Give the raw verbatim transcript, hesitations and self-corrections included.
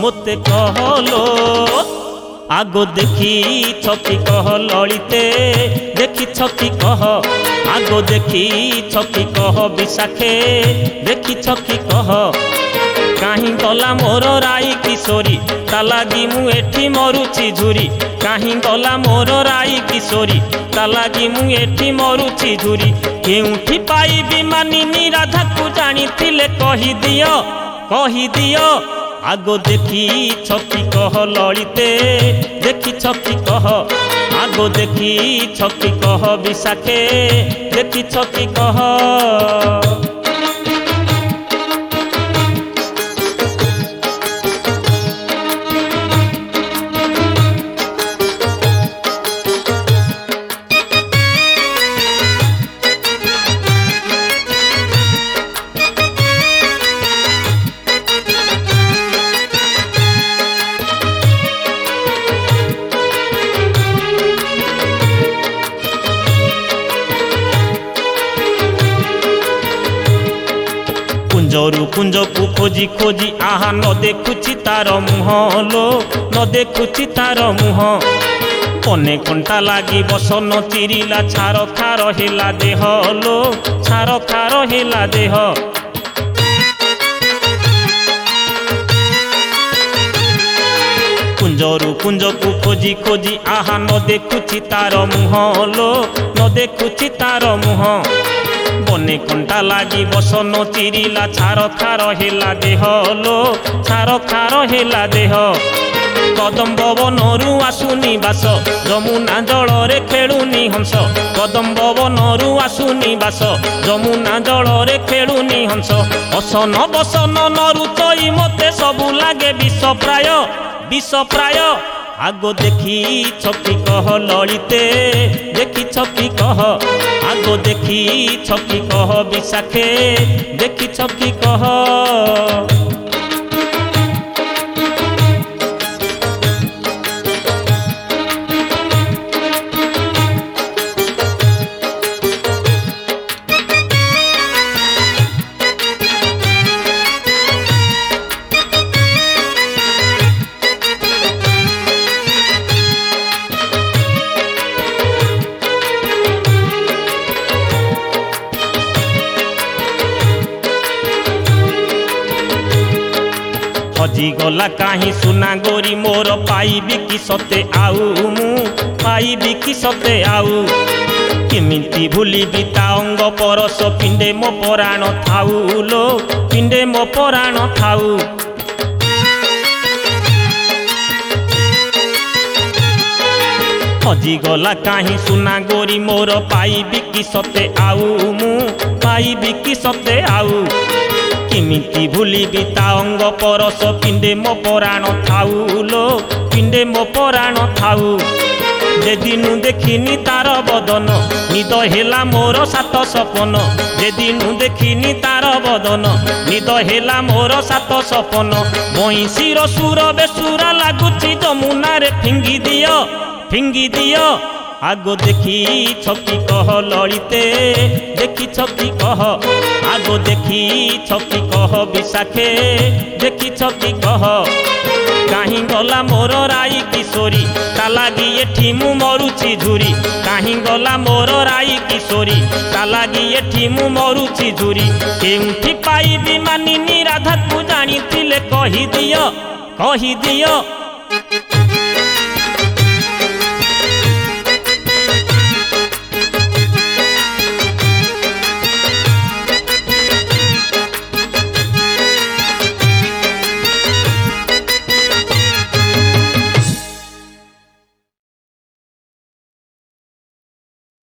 मोते कहलो आगो देखी छकी कह ललिते देखी छकी कह आगो देखी छकी कह विशाखे देखी छकी कह कहीं गला मोर राई किशोरी ता लागी मु एठी मरुची झुरी कहीं गला मोर राई किशोरी ता लागी मु एठी मरुची झुरी केउठी पाइबी मानिनी राधा को जानी थिले कहि दियो कहि दियो आगो देखी छकी कह ललिते देखी छकी कह आगो देखी छकी कह विशाखे देखी छकी कह कुंजरू कुंज को खोजी खोजी आहा न देखुची तार मुह लो न देखुची तार मुह पने कंटा लागी बसन चिरिला छार खार हेला देह लो छार खार हेला देह कुंजरू कुंज को खोजी खोजी आहा न देखुची तार मुह लो न देखुची तार मुह बने कंटा लागी बसन चिरिला छार खार हेला देह लो छार खार हेला देह कदम्ब बनरू आसुनी बास जमुना जलरे खेलुनी हंस कदम्ब बनरू आसुनी बास जमुना जलरे खेलुनी हंस असन बसन नरु तई मते सबु लागे विष प्राय विष प्राय आगो देखी छकी कह ललिते देखी छकी कह आगो देखी छकी कह विशाखे देखी छकी कह हजी गला कहीं सुना गोरी मोर पाइबी कि सते आउ मु पाइबी कि सते आउ केमिति भूलिबी ता अंग परस पिंडे मो पराण थाउ लो पिंडे मो पराण थाउ हजी गला कहीं सुना गोरी मोर पाइबी कि सते आउ मु पाइबी कि सते आउ केमिति भूलिबी ता अंग परस पिंडे मो पराण थाउ लो पिंडे मो पराण थाउ जे दिनु देखिनी तार बदन निद हेला मोर सात सपन जे दिनु देखिनी तार बदन निद हेला मोर सात सपन बंशीर सुर बेसुरा लागुची जमुना रे फिंगी दियो फिंगी दियो आगो देखी छकी कह ललिते देखी छकी कह आगो देखी छकी कह विशाखे देखी छकी कह कहीं गला मोर राई किशोरी ता लागी एठी मु मरुची झुरी कहीं गला मोर राई किशोरी ता लागी एठी मु मरुची झुरी केउठी पाइबी मानिनी राधा को जानी थिले कहि दियो कहि दियो